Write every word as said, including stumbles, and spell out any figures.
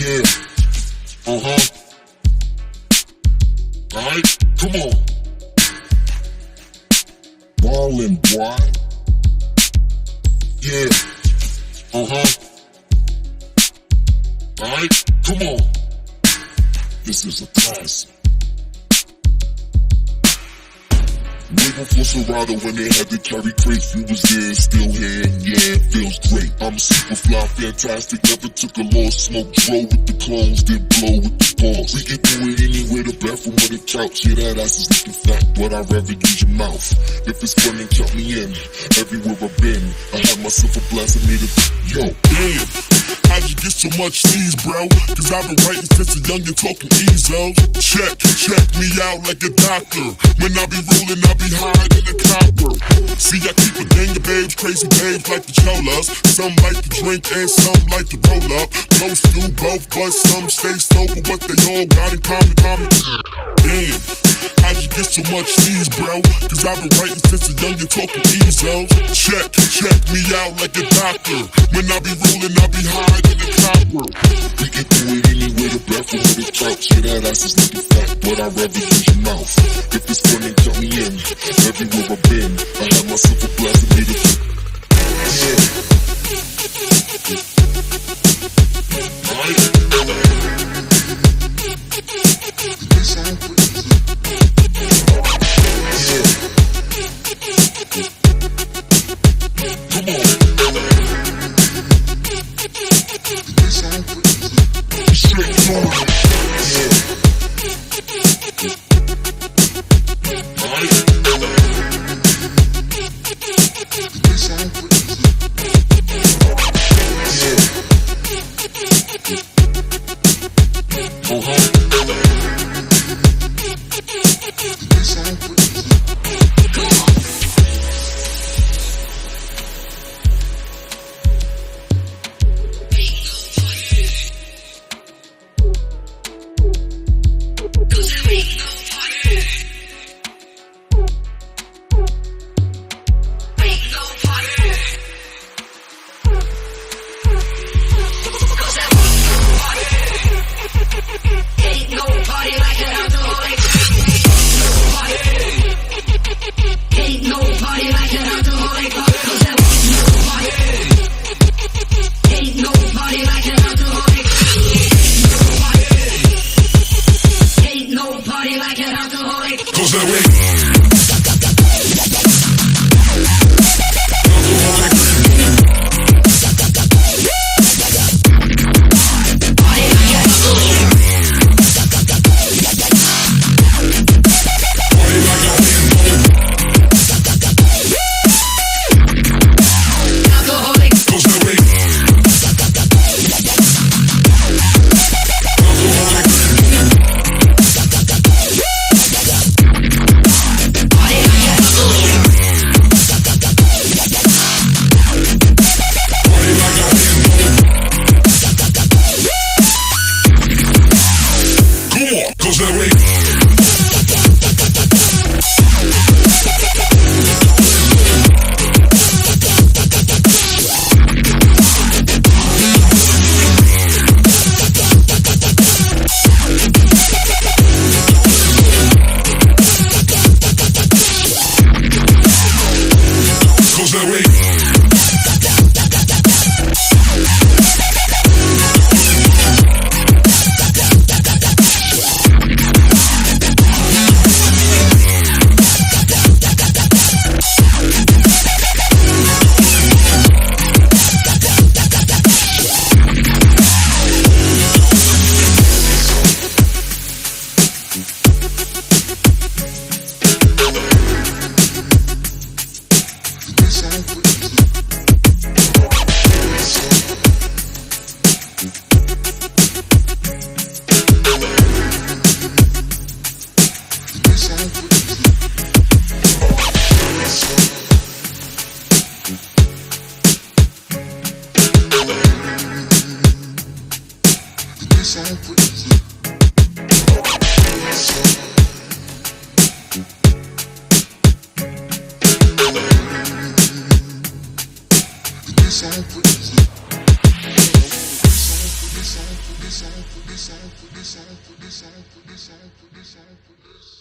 Yeah. Uh-huh. Alright, come on. Ballin', boy. Yeah. Uh-huh. Alright, come on. This is a classic. Waiting for Serato when they had to carry crates. You was there, still here, and yeah, it feels great. I'm super fly, fantastic. Never took a loss, smoke, drove with the clones, then blow with the balls. We can do it anywhere, the bathroom or the couch. Yeah, that ass is looking fat, but I'd rather use your mouth. If it's fun, then count me in. Everywhere I've been, I have myself a blast and made it. Yo, damn, how'd you get so much sneeze, bro? Cause I've been writing since a young and talking easel. Check, check me out like a doctor. When I be rolling, I be higher than a copper. See, I keep a gang of babes, crazy babes like the cholas. Some like to drink and some like to roll up. Most do both, but some stay sober. What they all got in common, common. Damn, how'd you get so much sneeze, bro? Cause I've been writing since a young and talking easel. Check, check me out like a doctor. When I be rolling, I be higher than a copper. We can do it anywhere, the bathroom or the couch. Yeah, that ass is looking fat, but I'd rather use your mouth. If it's fun, then count me in. Everywhere I've been, I have myself a blast and made it. Yeah. Alright. Yeah. Come on. Straightforward. Yeah. Alright. this on, put this on, put this on, put this on, put this on, put this on, put this on, put this on.